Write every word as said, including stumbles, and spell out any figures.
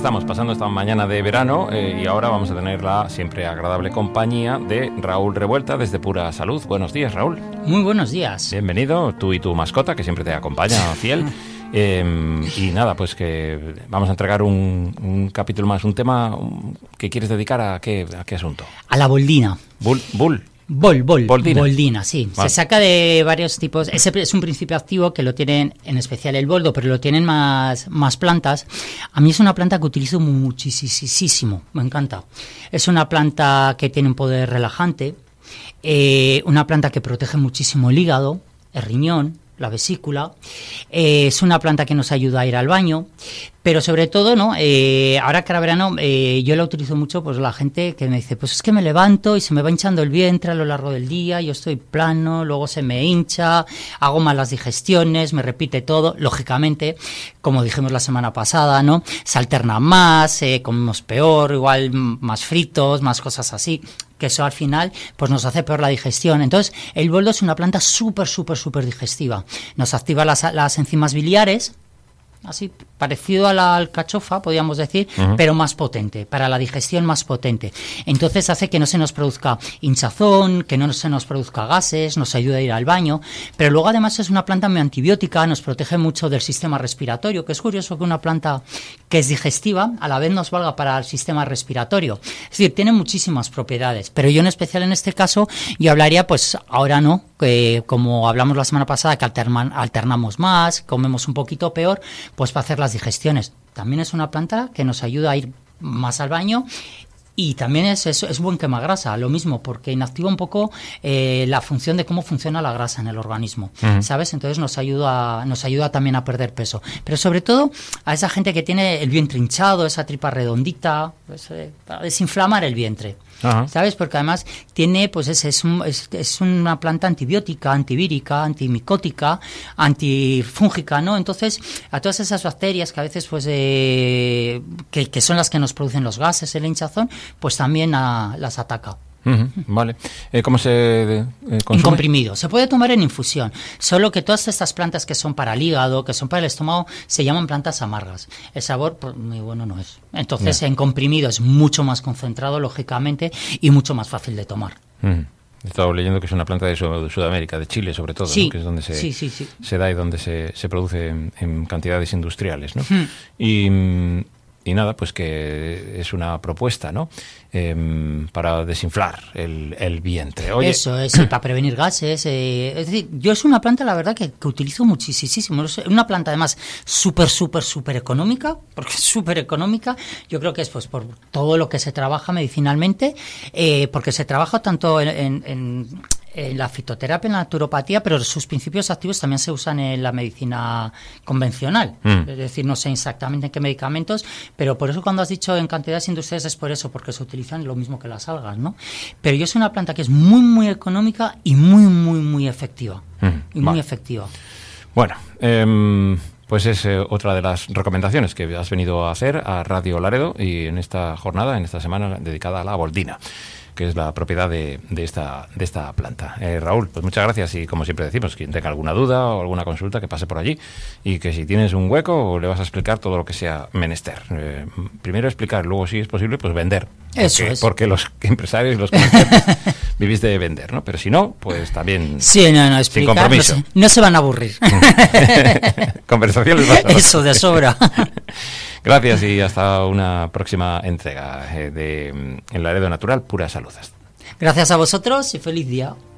estamos pasando esta mañana de verano eh, y ahora vamos a tener la siempre agradable compañía de Raúl Revuelta desde Pura Salud. Buenos días, Raúl. Muy buenos días. Bienvenido, tú y tu mascota, que siempre te acompaña, fiel. Eh, y nada, pues que vamos a entregar un, un capítulo más, un tema un, que quieres dedicar a qué, a qué asunto. A la boldina. Bull, bull. Bol, bol, Boldina. boldina, sí. Vale. Se saca de varios tipos. Ese es un principio activo que lo tienen, en especial el boldo, pero lo tienen más, más plantas. A mí es una planta que utilizo muchísimo, me encanta. Es una planta que tiene un poder relajante, eh, una planta que protege muchísimo el hígado, el riñón, la vesícula. Eh, es una planta que nos ayuda a ir al baño, pero sobre todo, ¿no? Eh, ahora que era verano, eh, yo la utilizo mucho, pues la gente que me dice, pues es que me levanto y se me va hinchando el vientre a lo largo del día, yo estoy plano, luego se me hincha, hago malas digestiones, me repite todo. Lógicamente, como dijimos la semana pasada, ¿no? Se alterna más, eh, comemos peor, igual más fritos, más cosas así, que eso al final pues nos hace peor la digestión. Entonces, el boldo es una planta súper, súper, súper digestiva. Nos activa las, las enzimas biliares, así parecido a la alcachofa, podríamos decir, uh-huh. pero más potente, para la digestión más potente. Entonces hace que no se nos produzca hinchazón, que no se nos produzca gases, nos ayuda a ir al baño, pero luego además es una planta muy antibiótica, nos protege mucho del sistema respiratorio, que es curioso que una planta que es digestiva a la vez nos valga para el sistema respiratorio. Es decir, tiene muchísimas propiedades, pero yo en especial en este caso, yo hablaría, pues ahora no, que como hablamos la semana pasada, que alternan, alternamos más, comemos un poquito peor, pues para hacer las digestiones. También es una planta que nos ayuda a ir más al baño y también es, es, es buen quemagrasa, lo mismo, porque inactiva un poco eh, la función de cómo funciona la grasa en el organismo, uh-huh. ¿sabes? Entonces nos ayuda, nos ayuda también a perder peso. Pero sobre todo a esa gente que tiene el vientre hinchado, esa tripa redondita, pues, eh, para desinflamar el vientre. Ajá. ¿Sabes? Porque además tiene, pues es, es, un, es, es una planta antibiótica, antivírica, antimicótica, antifúngica, ¿no? Entonces, a todas esas bacterias que a veces, pues, eh, que, que son las que nos producen los gases, el hinchazón, pues también a, las ataca. Uh-huh, vale. Eh, ¿Cómo se eh, consume? En comprimido. Se puede tomar en infusión. Solo que todas estas plantas que son para el hígado, que son para el estómago, se llaman plantas amargas. El sabor, pues, muy bueno no es. Entonces, yeah. en comprimido es mucho más concentrado, lógicamente, y mucho más fácil de tomar. Uh-huh. He estado leyendo que es una planta de, Sud- de Sudamérica, de Chile sobre todo, sí, ¿no? Que es donde se, sí, sí, sí. se da y donde se, se produce en, en cantidades industriales, ¿no? Uh-huh. Y... Y nada, pues que es una propuesta, ¿no? Eh, para desinflar el, el vientre. Oye. Eso es, para prevenir gases. Eh, es decir, yo es una planta, la verdad, que, que utilizo muchísimo. Es una planta, además, súper, súper, súper económica, porque es súper económica. Yo creo que es pues por todo lo que se trabaja medicinalmente, eh, porque se trabaja tanto en... en, en en la fitoterapia, en la naturopatía, pero sus principios activos también se usan en la medicina convencional. Mm. Es decir, no sé exactamente en qué medicamentos, pero por eso cuando has dicho en cantidades industriales es por eso, porque se utilizan lo mismo que las algas, ¿no? Pero yo soy una planta que es muy, muy económica y muy, muy, muy efectiva. Mm. Y muy vale. efectiva. Bueno, eh... pues es eh, otra de las recomendaciones que has venido a hacer a Radio Laredo y en esta jornada, en esta semana dedicada a la boldina, que es la propiedad de, de esta de esta planta. Eh, Raúl, pues muchas gracias y como siempre decimos, quien tenga alguna duda o alguna consulta que pase por allí y que si tienes un hueco le vas a explicar todo lo que sea menester. Eh, primero explicar, luego si es posible pues vender. Eso porque, es. Porque los empresarios y los comerciantes vivís de vender, ¿no? Pero si no, pues también sí, no, no, explicar, sin compromiso. No se, no se van a aburrir. Conversaciones basadas. Eso de sobra. Gracias y hasta una próxima entrega de El Laredo Natural, Pura Salud. Gracias a vosotros y feliz día.